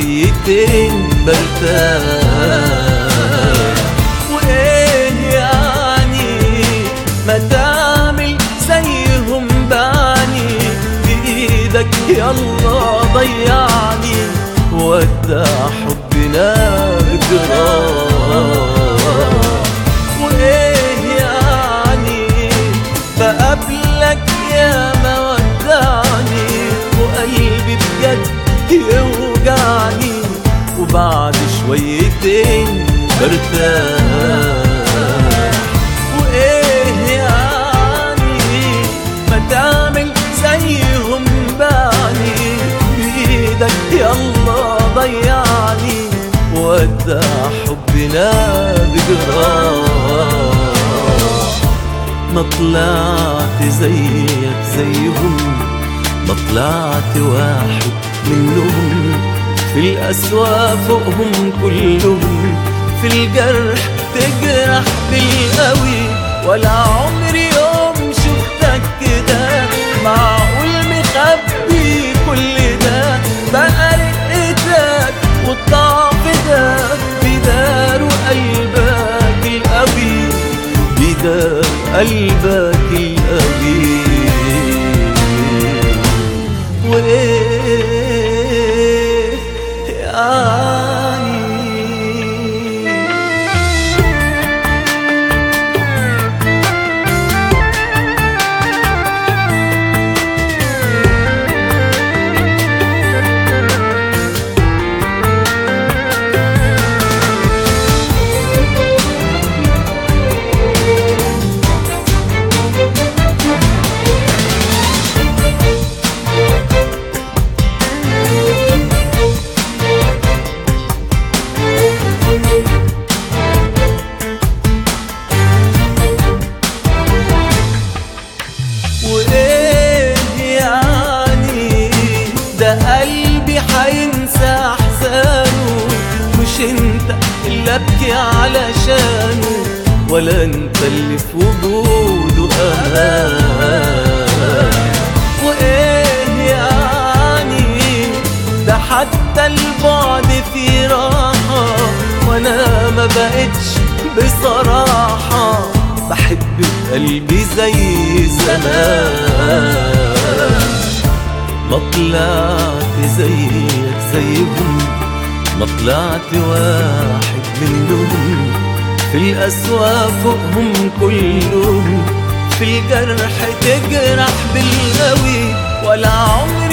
شويتين برتاح. وايه يعني ما تعمل زيهم بعني، بإيدك يلا ضيعني ودع حبنا بجراح. وايه يعني بقابلك يا ما ودعني، وقلبي بجد يوجعني، وبعد شويتين برتاح. وايه يعني ما تعمل زيهم بعني، بإيدك يلا ضيعني ودع حبنا بجراح. ما طلعت زيك زيهم، ما طلعت واحد منهم، في القسوة فوقهم كلهم، في الجرح تجرح بالقوي. ولا عمري يوم شفتك كده، معقول مخبي كل ده؟ بقى رقتك والضعف ده بدار قلبك القوي، بدار قلبك القوي. وايه يعني قلبي حينسى احزانه، مش انت اللي ابكي علشانه، ولا انت اللي في وجوده امان. وايه يعني ده حتى البعد في راحة، وانا ما بقتش بصراحة بحب قلبي زي زمان. ما طلعت زيك زيهم، ما طلعت واحد منهم، في القسوة فوقهم كلهم، في الجرح تجرح بالقوي. ولا عمري